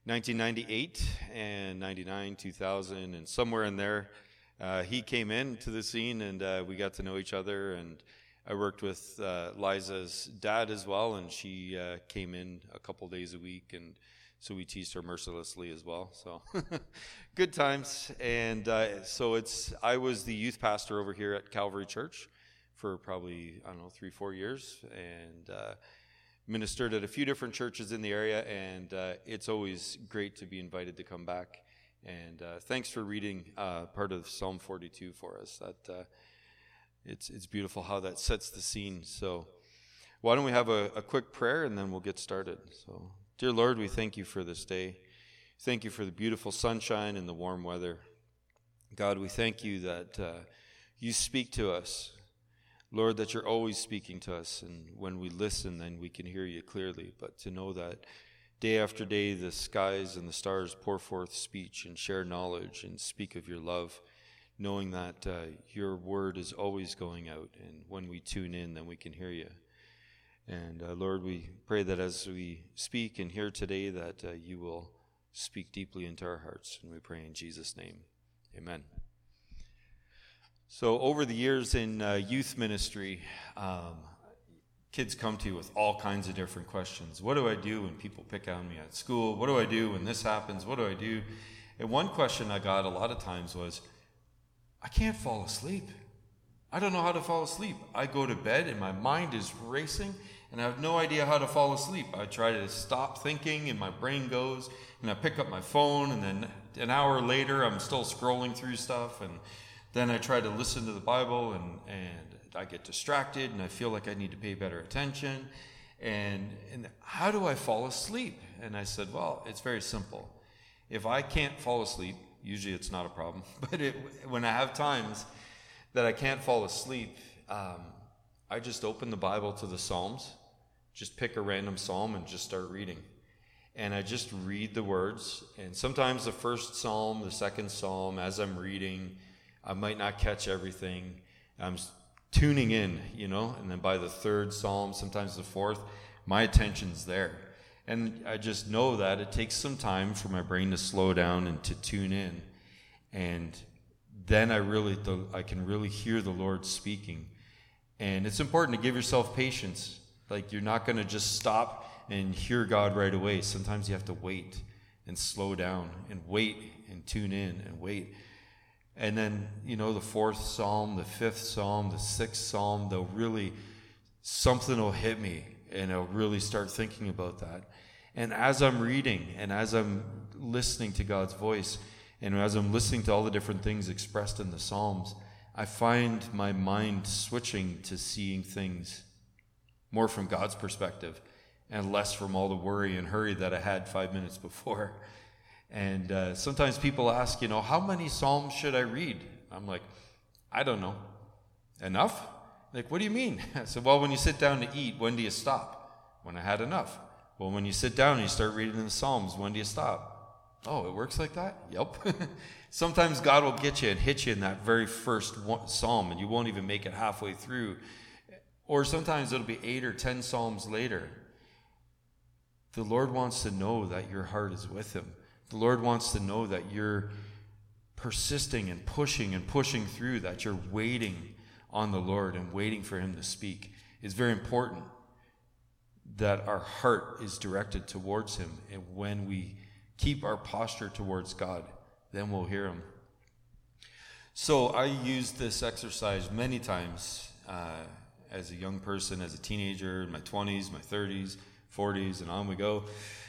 1998 and 99, 2000, and somewhere in there, he came into the scene, and we got to know each other. And I worked with Liza's dad as well, and she came in a couple days a week, and so we teased her mercilessly as well. So good times. And I was the youth pastor over here at Calvary Church for probably, 3-4 years, and ministered at a few different churches in the area, and it's always great to be invited to come back. And thanks for reading part of Psalm 42 for us. That it's beautiful how that sets the scene. So why don't we have a quick prayer, and then we'll get started. So, dear Lord, we thank you for this day. Thank you for the beautiful sunshine and the warm weather. God, we thank you that you speak to us. Lord, that you're always speaking to us, and when we listen, then we can hear you clearly. But to know that day after day, the skies and the stars pour forth speech and share knowledge and speak of your love, knowing that your word is always going out, and when we tune in, then we can hear you. And Lord, we pray that as we speak and hear today, that you will speak deeply into our hearts, and we pray in Jesus' name. Amen. So over the years in youth ministry, kids come to you with all kinds of different questions. What do I do when people pick on me at school? What do I do when this happens? What do I do? And one question I got a lot of times was, I can't fall asleep. I don't know how to fall asleep. I go to bed and my mind is racing and I have no idea how to fall asleep. I try to stop thinking and my brain goes, and I pick up my phone, and then an hour later I'm still scrolling through stuff, and then I try to listen to the Bible, and I get distracted, and I feel like I need to pay better attention. And how do I fall asleep? And I said, well, it's very simple. If I can't fall asleep, usually it's not a problem, but when I have times that I can't fall asleep, I just open the Bible to the Psalms, just pick a random psalm and just start reading. And I just read the words, and sometimes the first psalm, the second psalm, as I'm reading, I might not catch everything. I'm tuning in, and then by the third psalm, sometimes the fourth, my attention's there. And I just know that it takes some time for my brain to slow down and to tune in. And then I can really hear the Lord speaking. And it's important to give yourself patience. Like, you're not going to just stop and hear God right away. Sometimes you have to wait and slow down and wait and tune in and wait. And then, the fourth psalm, the fifth psalm, the sixth psalm, something will hit me, and I'll really start thinking about that. And as I'm reading, and as I'm listening to God's voice, and as I'm listening to all the different things expressed in the Psalms, I find my mind switching to seeing things more from God's perspective, and less from all the worry and hurry that I had 5 minutes before. And sometimes people ask, how many Psalms should I read? I'm like, I don't know. Enough? Like, what do you mean? I said, well, when you sit down to eat, when do you stop? When I had enough. Well, when you sit down and you start reading the Psalms, when do you stop? Oh, it works like that? Yep. Sometimes God will get you and hit you in that very first psalm, and you won't even make it halfway through. Or sometimes it'll be 8 or 10 psalms later. The Lord wants to know that your heart is with him. The Lord wants to know that you're persisting and pushing through, that you're waiting on the Lord and waiting for him to speak. It's very important that our heart is directed towards him. And when we keep our posture towards God, then we'll hear him. So I used this exercise many times as a young person, as a teenager, in my 20s, my 30s, 40s, and on we go.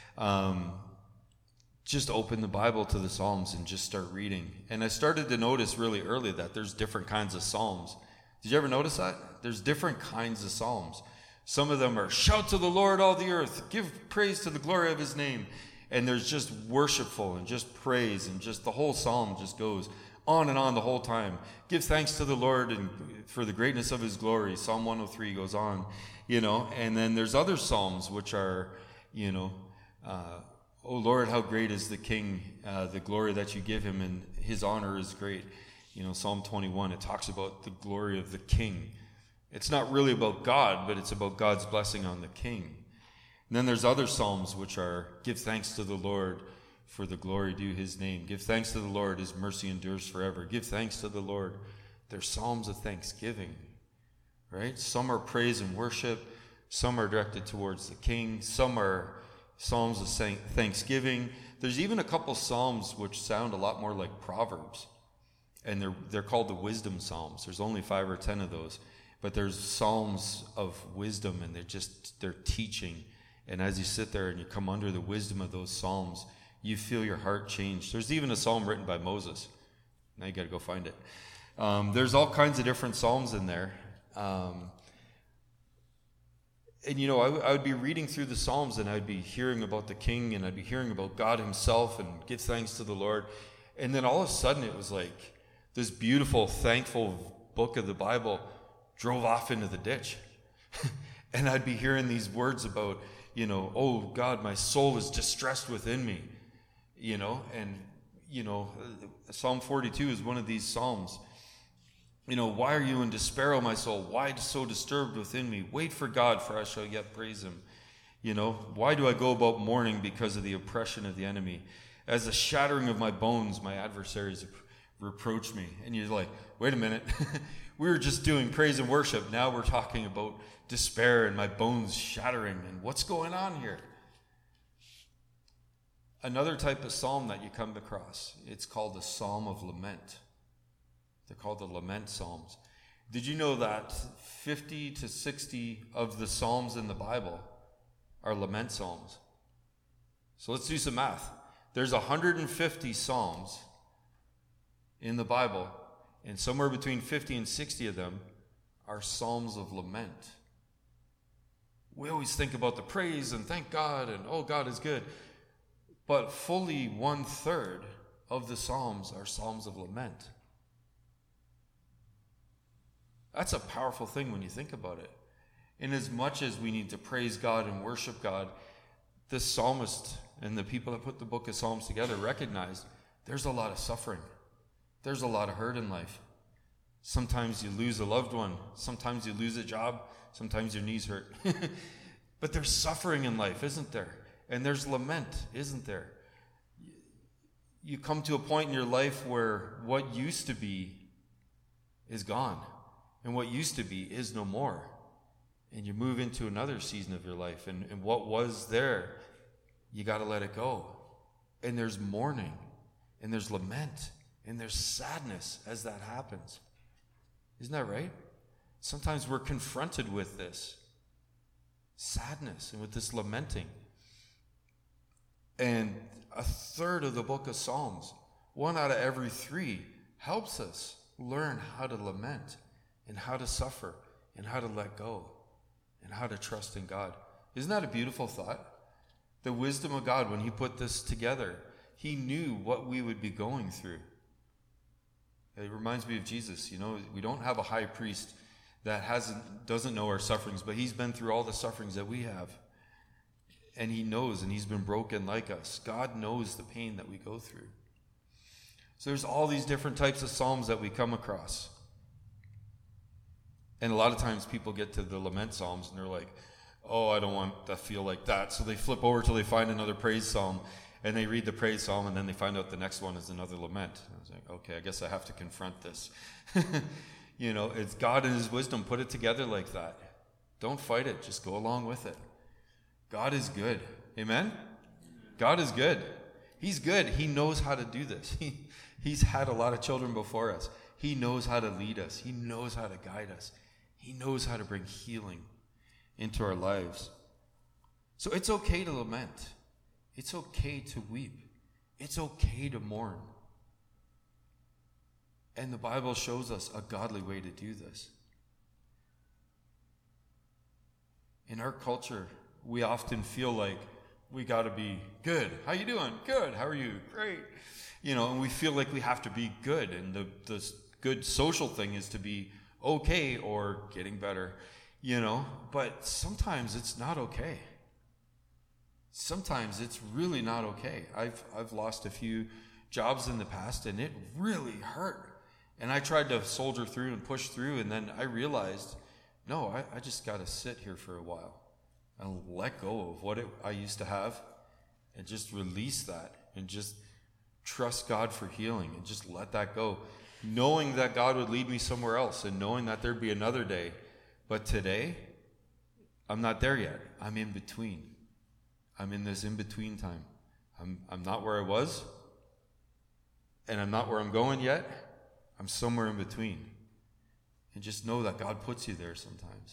Just open the Bible to the Psalms and just start reading. And I started to notice really early that there's different kinds of Psalms. Did you ever notice that? There's different kinds of Psalms. Some of them are, shout to the Lord, all the earth, give praise to the glory of his name. And there's just worshipful and just praise, and just the whole Psalm just goes on and on the whole time. Give thanks to the Lord and for the greatness of his glory. Psalm 103 goes on, And then there's other Psalms which are, O Lord, how great is the King, the glory that you give him, and his honor is great. Psalm 21, it talks about the glory of the King. It's not really about God, but it's about God's blessing on the King. And then there's other Psalms which are, give thanks to the Lord for the glory due his name. Give thanks to the Lord, his mercy endures forever. Give thanks to the Lord. They're psalms of thanksgiving, right? Some are praise and worship. Some are directed towards the king. Some are psalms of thanksgiving. There's even a couple psalms which sound a lot more like Proverbs, and they're called the wisdom psalms. There's only 5 or 10 of those, but there's psalms of wisdom, and they're teaching. And as you sit there and you come under the wisdom of those psalms, you feel your heart change. There's even a psalm written by Moses. Now you got to go find it. There's all kinds of different psalms in there. And, you know, I would be reading through the Psalms, and I'd be hearing about the king, and I'd be hearing about God himself, and give thanks to the Lord. And then all of a sudden it was like this beautiful, thankful book of the Bible drove off into the ditch. And I'd be hearing these words about, you know, oh God, my soul is distressed within me, you know. And, you know, Psalm 42 is one of these Psalms. You know, why are you in despair, O my soul? Why so disturbed within me? Wait for God, for I shall yet praise him. You know, why do I go about mourning because of the oppression of the enemy? As the shattering of my bones, my adversaries reproach me. And you're like, wait a minute. We were just doing praise and worship. Now we're talking about despair and my bones shattering. And what's going on here? Another type of psalm that you come across, it's called the Psalm of Lament. They're called the lament psalms. Did you know that 50 to 60 of the psalms in the Bible are lament psalms? So let's do some math. There's 150 psalms in the Bible, and somewhere between 50 and 60 of them are psalms of lament. We always think about the praise and thank God and oh, God is good. But fully 1/3 of the psalms are psalms of lament. That's a powerful thing when you think about it. In as much as we need to praise God and worship God, the psalmist and the people that put the book of Psalms together recognized there's a lot of suffering. There's a lot of hurt in life. Sometimes you lose a loved one. Sometimes you lose a job. Sometimes your knees hurt. But there's suffering in life, isn't there? And there's lament, isn't there? You come to a point in your life where what used to be is gone. And what used to be is no more. And you move into another season of your life. And what was there, you got to let it go. And there's mourning. And there's lament. And there's sadness as that happens. Isn't that right? Sometimes we're confronted with this sadness and with this lamenting. And 1/3 of the book of Psalms, 1 out of every 3, helps us learn how to lament and how to suffer and how to let go and how to trust in God. Isn't that a beautiful thought? The wisdom of God, when he put this together, he knew what we would be going through. It reminds me of Jesus. You know, we don't have a high priest that doesn't know our sufferings, but he's been through all the sufferings that we have. And he knows, and he's been broken like us. God knows the pain that we go through. So there's all these different types of psalms that we come across. And a lot of times people get to the lament psalms and they're like, oh, I don't want to feel like that. So they flip over till they find another praise psalm, and they read the praise psalm, and then they find out the next one is another lament. I was like, okay, I guess I have to confront this. You know, it's God in his wisdom put it together like that. Don't fight it. Just go along with it. God is good. Amen? God is good. He's good. He knows how to do this. He's had a lot of children before us. He knows how to lead us. He knows how to guide us. He knows how to bring healing into our lives. So it's okay to lament. It's okay to weep. It's okay to mourn. And the Bible shows us a godly way to do this. In our culture, we often feel like we got to be good. How you doing? Good. How are you? Great. You know, and we feel like we have to be good. And the good social thing is to be okay or getting better, you know. But sometimes it's not okay. Sometimes it's really not okay. I've lost a few jobs in the past, and it really hurt. And I tried to soldier through and push through, and then I realized, no, I just got to sit here for a while and let go of what I used to have and just release that and just trust God for healing and just let that go, knowing that God would lead me somewhere else and knowing that there'd be another day. But today, I'm not there yet. I'm in between. I'm in this in-between time. I'm not where I was, and I'm not where I'm going yet. I'm somewhere in between. And just know that God puts you there sometimes.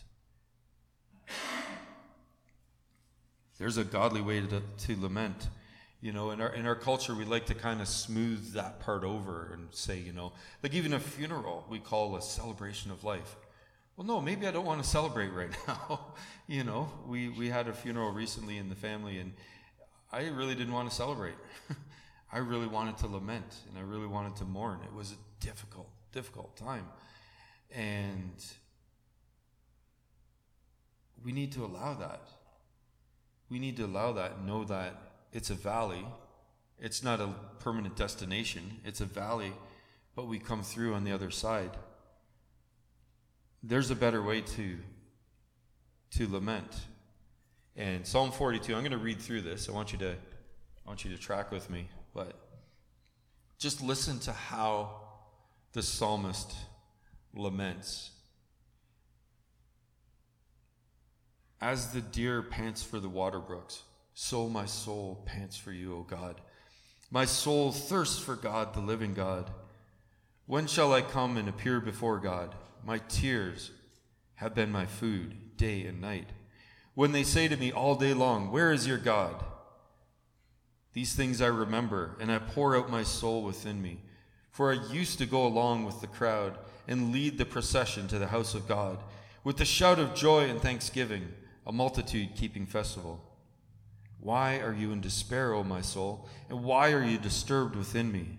There's a godly way to lament. You know, in our culture, we like to kind of smooth that part over and say, you know, like even a funeral we call a celebration of life. Well, no, maybe I don't want to celebrate right now. You know, we had a funeral recently in the family, and I really didn't want to celebrate. I really wanted to lament, and I really wanted to mourn. It was a difficult time. And we need to allow that. We need to allow that and know that it's a valley. It's not a permanent destination. It's a valley, but we come through on the other side. There's a better way to lament. And Psalm 42, I'm going to read through this. I want you to track with me, but just listen to how the psalmist laments. As the deer pants for the water brooks, so my soul pants for you, O God. My soul thirsts for God, the living God. When shall I come and appear before God? My tears have been my food day and night. When they say to me all day long, where is your God? These things I remember, and I pour out my soul within me. For I used to go along with the crowd and lead the procession to the house of God, with the shout of joy and thanksgiving, a multitude keeping festival. Why are you in despair, O my soul, and why are you disturbed within me?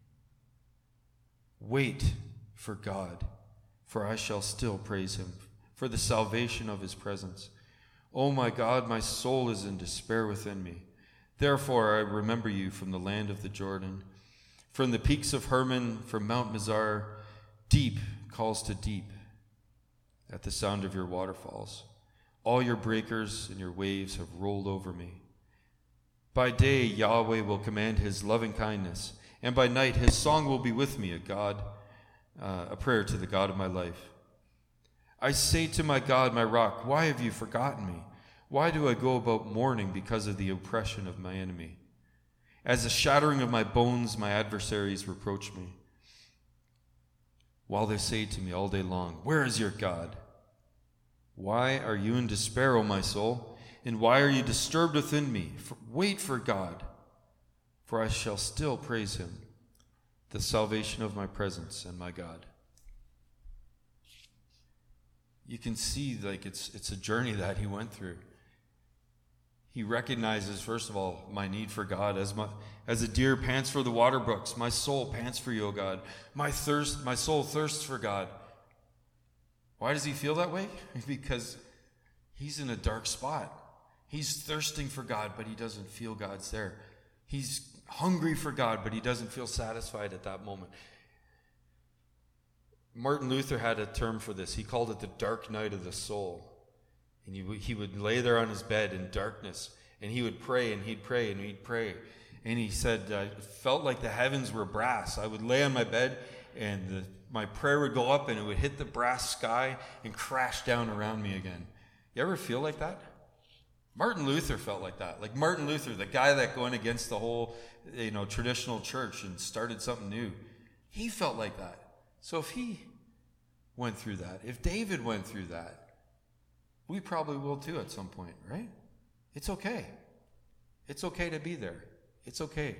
Wait for God, for I shall still praise him, for the salvation of his presence. O my God, my soul is in despair within me. Therefore I remember you from the land of the Jordan, from the peaks of Hermon, from Mount Mizar. Deep calls to deep at the sound of your waterfalls. All your breakers and your waves have rolled over me. By day Yahweh will command his loving kindness, and by night his song will be with me, a prayer to the God of my life. I say to my God, my rock, why have you forgotten me? Why do I go about mourning because of the oppression of my enemy? As the shattering of my bones, my adversaries reproach me, while they say to me all day long, where is your God? Why are you in despair, O my soul? And why are you disturbed within me? Wait for God, for I shall still praise him, the salvation of my presence and my God. You can see like it's a journey that he went through. He recognizes, first of all, my need for God. As a deer pants for the water brooks, my soul pants for you, O God. My soul thirsts for God. Why does he feel that way? Because he's in a dark spot. He's thirsting for God, but he doesn't feel God's there. He's hungry for God, but he doesn't feel satisfied at that moment. Martin Luther had a term for this. He called it the dark night of the soul. And he would lay there on his bed in darkness, and he would pray, and he'd pray, and he'd pray. And he said, I felt like the heavens were brass. I would lay on my bed, and my prayer would go up, and it would hit the brass sky and crash down around me again. You ever feel like that? Martin Luther felt like that. Like Martin Luther, the guy that went against the whole, traditional church and started something new. He felt like that. So if he went through that, if David went through that, we probably will too at some point, right? It's okay. It's okay to be there. It's okay.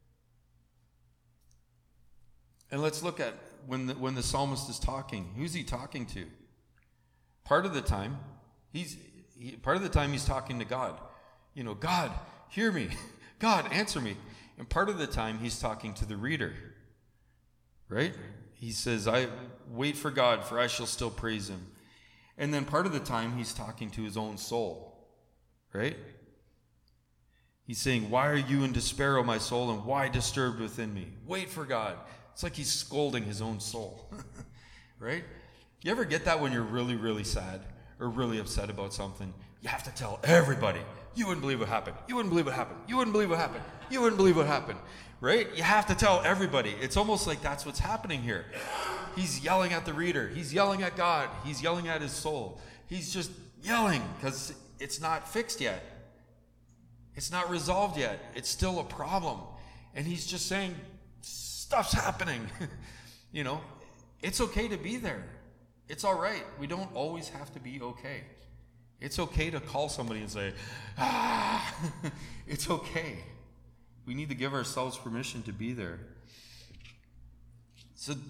And let's look at when the psalmist is talking. Who's he talking to? Part of the time, he's talking to God. God, hear me. God, answer me. And part of the time, he's talking to the reader, right? He says, I wait for God, for I shall still praise him. And then part of the time, he's talking to his own soul, right? He's saying, why are you in despair, O my soul, and why disturbed within me? Wait for God. It's like he's scolding his own soul, right? You ever get that when you're really, really sad or really upset about something? You have to tell everybody. You wouldn't believe what happened. You wouldn't believe what happened. You wouldn't believe what happened. You wouldn't believe what happened. Right? You have to tell everybody. It's almost like that's what's happening here. He's yelling at the reader. He's yelling at God. He's yelling at his soul. He's just yelling because it's not fixed yet. It's not resolved yet. It's still a problem. And he's just saying, stuff's happening. It's okay to be there. It's all right. We don't always have to be okay. It's okay to call somebody and say, it's okay. We need to give ourselves permission to be there. So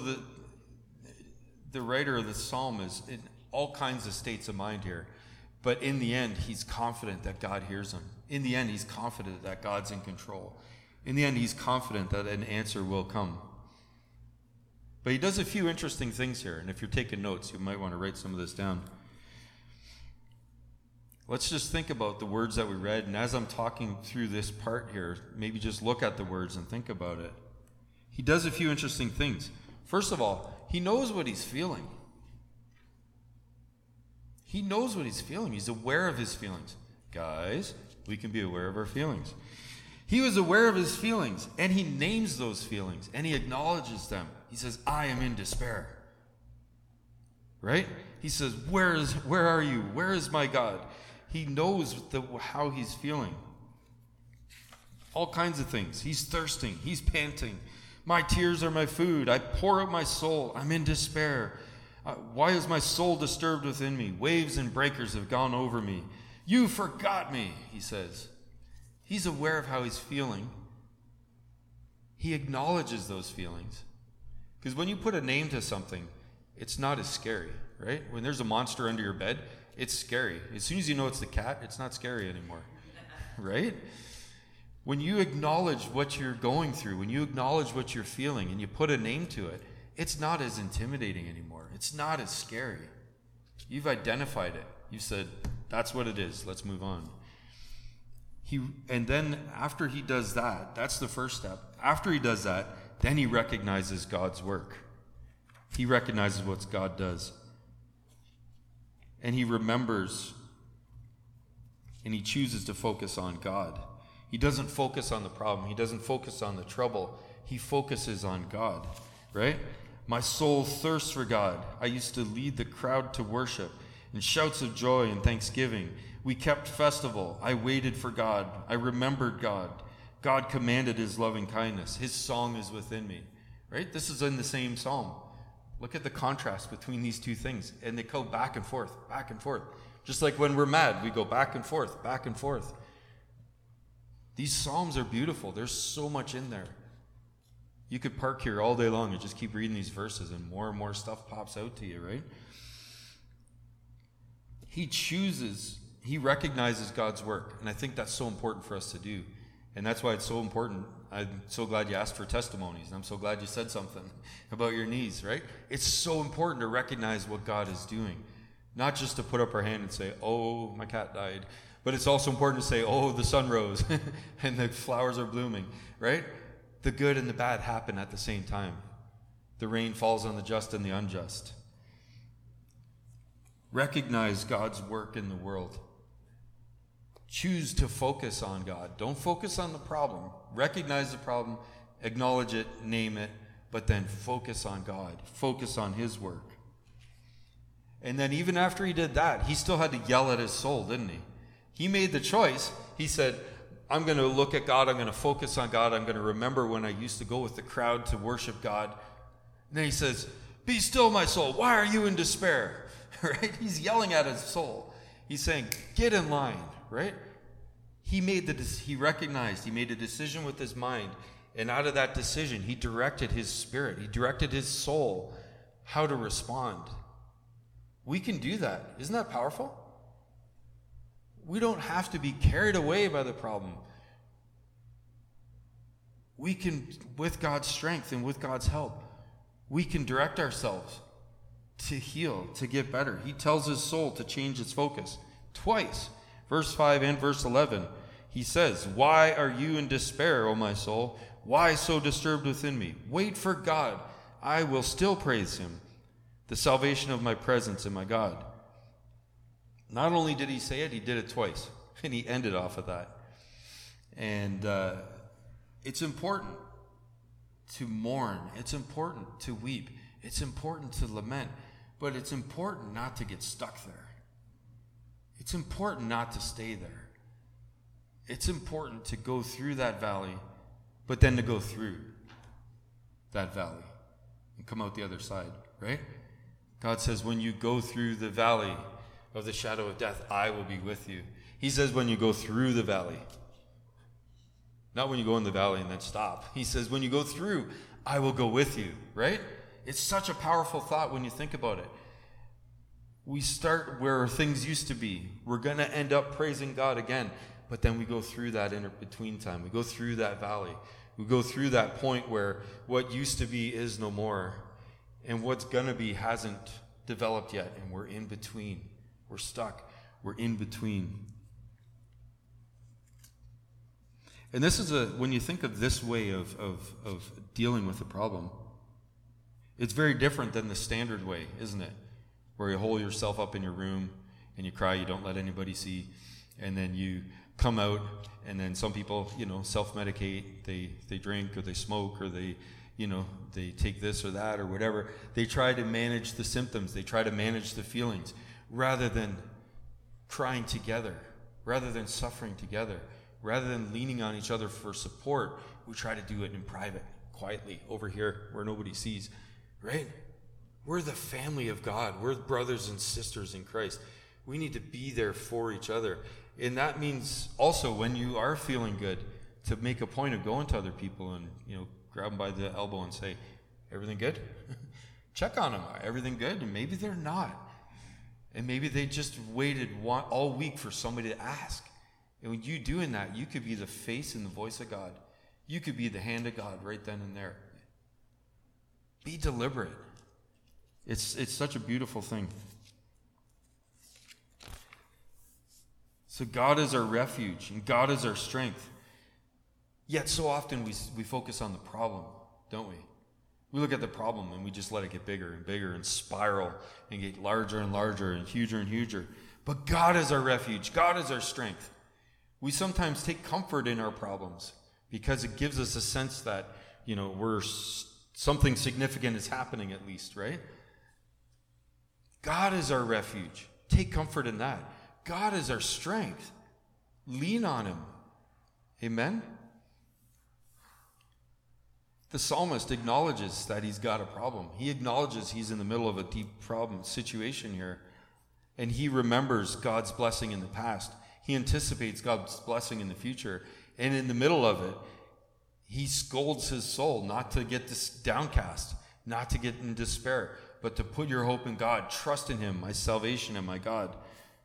the writer of the psalm is in all kinds of states of mind here. But in the end, he's confident that God hears him. In the end, he's confident that God's in control. In the end, he's confident that an answer will come. But he does a few interesting things here. And if you're taking notes, you might want to write some of this down. Let's just think about the words that we read. And as I'm talking through this part here, maybe just look at the words and think about it. He does a few interesting things. First of all, he knows what he's feeling. He knows what he's feeling. He's aware of his feelings. Guys, we can be aware of our feelings. He was aware of his feelings, and he names those feelings, and he acknowledges them. He says, I am in despair. Right? He says, where are you? Where is my God? He knows how he's feeling. All kinds of things. He's thirsting. He's panting. My tears are my food. I pour out my soul. I'm in despair. Why is my soul disturbed within me? Waves and breakers have gone over me. You forgot me, he says. He's aware of how he's feeling. He acknowledges those feelings. Because when you put a name to something, it's not as scary, right? When there's a monster under your bed, it's scary. As soon as you know it's the cat, it's not scary anymore, right? When you acknowledge what you're going through, when you acknowledge what you're feeling and you put a name to it, it's not as intimidating anymore. It's not as scary. You've identified it. You said, that's what it is. Let's move on. And then after he does that, that's the first step. After he does that, then he recognizes God's work. He recognizes what God does. And he remembers and he chooses to focus on God. He doesn't focus on the problem. He doesn't focus on the trouble. He focuses on God, right? My soul thirsts for God. I used to lead the crowd to worship in shouts of joy and thanksgiving. We kept festival. I waited for God. I remembered God. God commanded his loving kindness. His song is within me, right? This is in the same psalm. Look at the contrast between these two things. And they go back and forth, back and forth. Just like when we're mad, we go back and forth, back and forth. These psalms are beautiful. There's so much in there. You could park here all day long and just keep reading these verses and more stuff pops out to you, right? He recognizes God's work. And I think that's so important for us to do. And that's why it's so important. I'm so glad you asked for testimonies. And I'm so glad you said something about your knees, right? It's so important to recognize what God is doing. Not just to put up our hand and say, oh, my cat died. But it's also important to say, oh, the sun rose and the flowers are blooming, right? The good and the bad happen at the same time. The rain falls on the just and the unjust. Recognize God's work in the world. Choose to focus on God. Don't focus on the problem. Recognize the problem, acknowledge it, name it, but then focus on God. Focus on his work. And then even after he did that, he still had to yell at his soul, didn't he? He made the choice. He said, I'm going to look at God. I'm going to focus on God. I'm going to remember when I used to go with the crowd to worship God. And then he says, be still, my soul. Why are you in despair? Right? He's yelling at his soul. He's saying, get in line, right? He recognized, he made a decision with his mind. And out of that decision, he directed his spirit. He directed his soul how to respond. We can do that. Isn't that powerful? We don't have to be carried away by the problem. We can, with God's strength and with God's help, we can direct ourselves to heal, to get better. He tells his soul to change its focus twice. Verse 5 and verse 11, he says, why are you in despair, O my soul? Why so disturbed within me? Wait for God. I will still praise him, the salvation of my presence and my God. Not only did he say it, he did it twice. And he ended off of that. And it's important to mourn. It's important to weep. It's important to lament. But it's important not to get stuck there. It's important not to stay there. It's important to go through that valley, but then to go through that valley and come out the other side, right? God says, when you go through the valley of the shadow of death, I will be with you. He says when you go through the valley. Not when you go in the valley and then stop. He says when you go through, I will go with you, right? It's such a powerful thought when you think about it. We start where things used to be. We're going to end up praising God again. But then we go through that in-between time. We go through that valley. We go through that point where what used to be is no more. And what's going to be hasn't developed yet. And we're in between. We're stuck. We're in between. And this is when you think of this way of dealing with the problem, it's very different than the standard way, isn't it? Where you hole yourself up in your room and you cry, you don't let anybody see, and then you come out, and then some people, self-medicate, they drink or they smoke or they take this or that or whatever. They try to manage the symptoms. They try to manage the feelings rather than crying together, rather than suffering together, rather than leaning on each other for support. We try to do it in private, quietly, over here where nobody sees, right? We're the family of God. We're brothers and sisters in Christ. We need to be there for each other. And that means also when you are feeling good, to make a point of going to other people and, grab them by the elbow and say, everything good? Check on them. Everything good? And maybe they're not. And maybe they just waited all week for somebody to ask. And when you doing that, you could be the face and the voice of God. You could be the hand of God right then and there. Be deliberate. It's such a beautiful thing. So God is our refuge and God is our strength. Yet so often we focus on the problem, don't we? We look at the problem and we just let it get bigger and bigger and spiral and get larger and larger and huger. But God is our refuge. God is our strength. We sometimes take comfort in our problems because it gives us a sense that, something significant is happening at least, right? God is our refuge. Take comfort in that. God is our strength. Lean on him. Amen? The psalmist acknowledges that he's got a problem. He acknowledges he's in the middle of a deep problem situation here. And he remembers God's blessing in the past. He anticipates God's blessing in the future. And in the middle of it, he scolds his soul not to get downcast, not to get in despair, but to put your hope in God. Trust in him, my salvation and my God.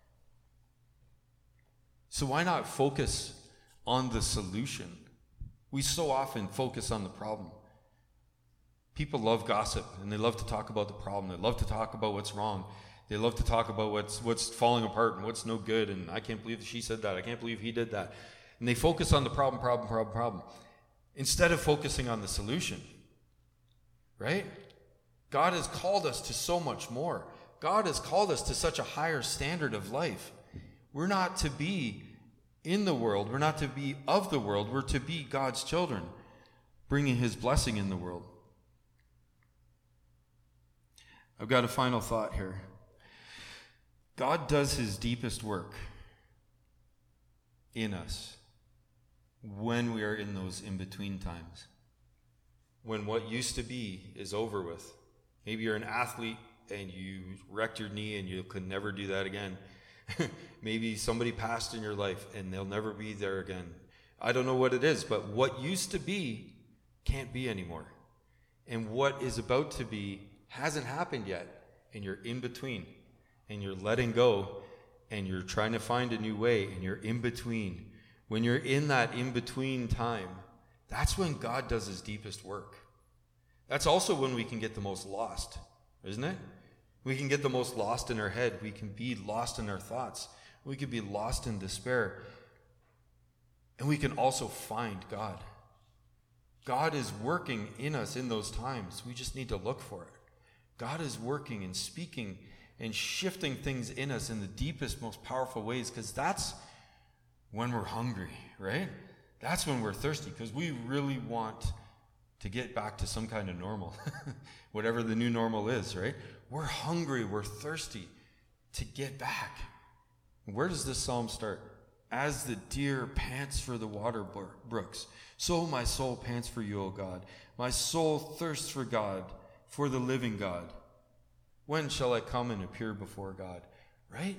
So why not focus on the solution? We so often focus on the problem. People love gossip, and they love to talk about the problem. They love to talk about what's wrong. They love to talk about what's falling apart and what's no good, and I can't believe she said that. I can't believe he did that. And they focus on the problem, instead of focusing on the solution. Right? God has called us to so much more. God has called us to such a higher standard of life. We're not to be in the world. We're not to be of the world. We're to be God's children, bringing his blessing in the world. I've got a final thought here. God does his deepest work in us when we are in those in-between times. When what used to be is over with. Maybe you're an athlete and you wrecked your knee and you could never do that again. Maybe somebody passed in your life and they'll never be there again. I don't know what it is, but what used to be can't be anymore. And what is about to be hasn't happened yet. And you're in between. And you're letting go. And you're trying to find a new way. And you're in between. When you're in that in-between time, that's when God does his deepest work. That's also when we can get the most lost, isn't it? We can get the most lost in our head. We can be lost in our thoughts. We can be lost in despair. And we can also find God. God is working in us in those times. We just need to look for it. God is working and speaking and shifting things in us in the deepest, most powerful ways, because that's when we're hungry, right? That's when we're thirsty, because we really want to get back to some kind of normal, whatever the new normal is, right? We're hungry, we're thirsty to get back. Where does this psalm start? As the deer pants for the water brooks, so my soul pants for you, O God. My soul thirsts for God, for the living God. When shall I come and appear before God? Right?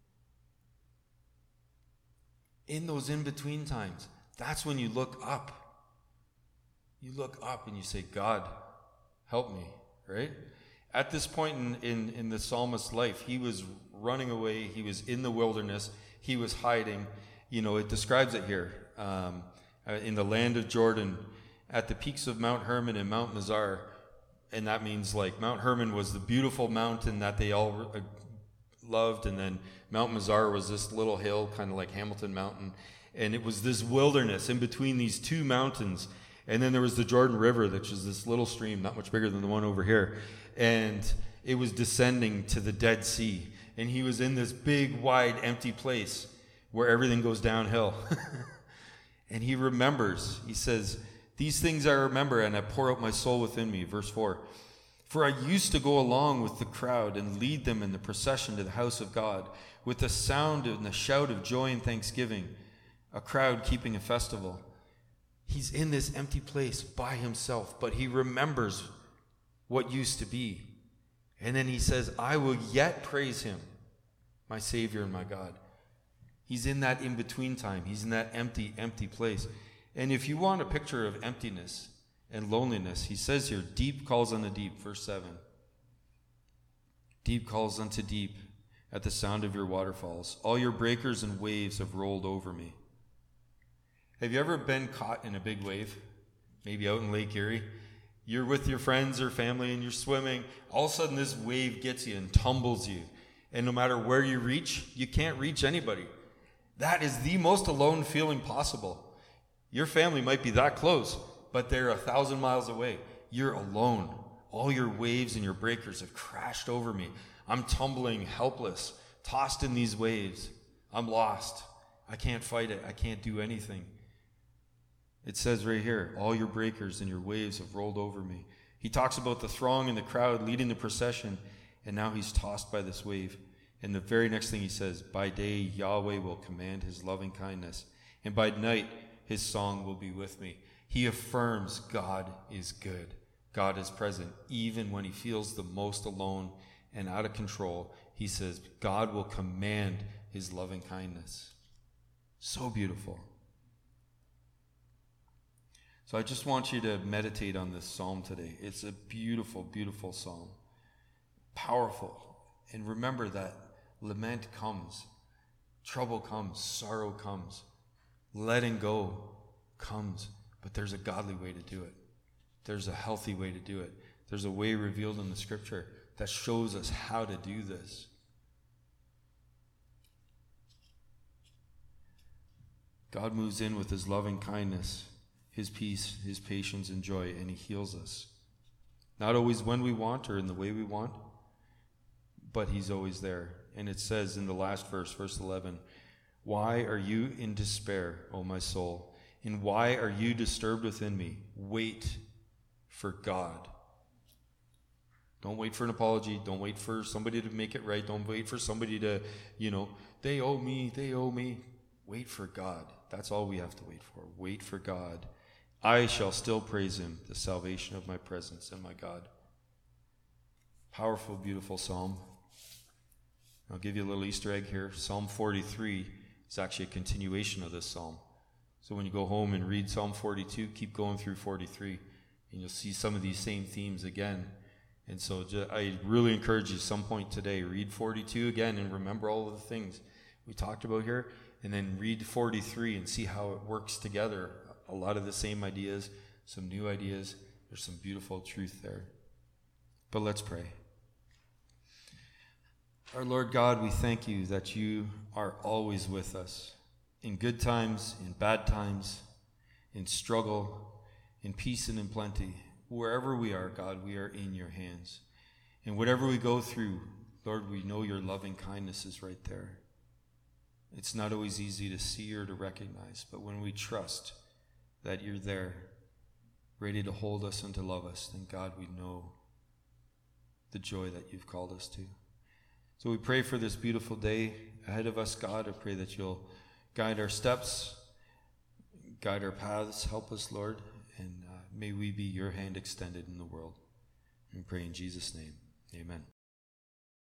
In those in-between times, that's when you look up. You look up and you say, God, help me, right? At this point in the psalmist's life, he was running away. He was in the wilderness. He was hiding. It describes it here. In the land of Jordan, at the peaks of Mount Hermon and Mount Mizar. And that means like Mount Hermon was the beautiful mountain that they all loved. And then Mount Mizar was this little hill, kind of like Hamilton Mountain. And it was this wilderness in between these two mountains. And then there was the Jordan River, which is this little stream, not much bigger than the one over here. And it was descending to the Dead Sea. And he was in this big, wide, empty place where everything goes downhill. And he remembers, he says, these things I remember, and I pour out my soul within me. Verse 4. For I used to go along with the crowd and lead them in the procession to the house of God, with the sound and the shout of joy and thanksgiving, a crowd keeping a festival. He's in this empty place by himself, but he remembers what used to be. And then he says, I will yet praise him, my Savior and my God. He's in that in-between time. He's in that empty, empty place. And if you want a picture of emptiness and loneliness, he says here, deep calls unto deep, verse 7. Deep calls unto deep at the sound of your waterfalls. All your breakers and waves have rolled over me. Have you ever been caught in a big wave? Maybe out in Lake Erie. You're with your friends or family and you're swimming. All of a sudden this wave gets you and tumbles you. And no matter where you reach, you can't reach anybody. That is the most alone feeling possible. Your family might be that close, but they're 1,000 miles away. You're alone. All your waves and your breakers have crashed over me. I'm tumbling, helpless, tossed in these waves. I'm lost. I can't fight it. I can't do anything. It says right here, all your breakers and your waves have rolled over me. He talks about the throng and the crowd leading the procession, and now he's tossed by this wave. And the very next thing he says, by day Yahweh will command his loving kindness, and by night his song will be with me. He affirms God is good. God is present. Even when he feels the most alone and out of control, he says God will command his loving kindness. So beautiful. So I just want you to meditate on this psalm today. It's a beautiful, beautiful psalm. Powerful. And remember that lament comes, trouble comes, sorrow comes, letting go comes. But there's a godly way to do it. There's a healthy way to do it. There's a way revealed in the scripture that shows us how to do this. God moves in with his loving kindness, his peace, his patience, and joy, and he heals us. Not always when we want or in the way we want, but he's always there. And it says in the last verse, verse 11, why are you in despair, O my soul? And why are you disturbed within me? Wait for God. Don't wait for an apology. Don't wait for somebody to make it right. Don't wait for somebody to, they owe me. Wait for God. That's all we have to wait for. Wait for God. I shall still praise him, the salvation of my presence and my God. Powerful, beautiful psalm. I'll give you a little Easter egg here. Psalm 43 is actually a continuation of this psalm. So when you go home and read Psalm 42, keep going through 43, and you'll see some of these same themes again. And so I really encourage you some point today, read 42 again and remember all of the things we talked about here, and then read 43 and see how it works together. A lot of the same ideas, some new ideas. There's some beautiful truth there. But let's pray. Our Lord God, we thank you that you are always with us in good times, in bad times, in struggle, in peace and in plenty. Wherever we are, God, we are in your hands. And whatever we go through, Lord, we know your loving kindness is right there. It's not always easy to see or to recognize, but when we trust that you're there, ready to hold us and to love us, then God, we know the joy that you've called us to. So we pray for this beautiful day ahead of us, God. I pray that you'll guide our steps, guide our paths, help us, Lord, and may we be your hand extended in the world. We pray in Jesus' name. Amen.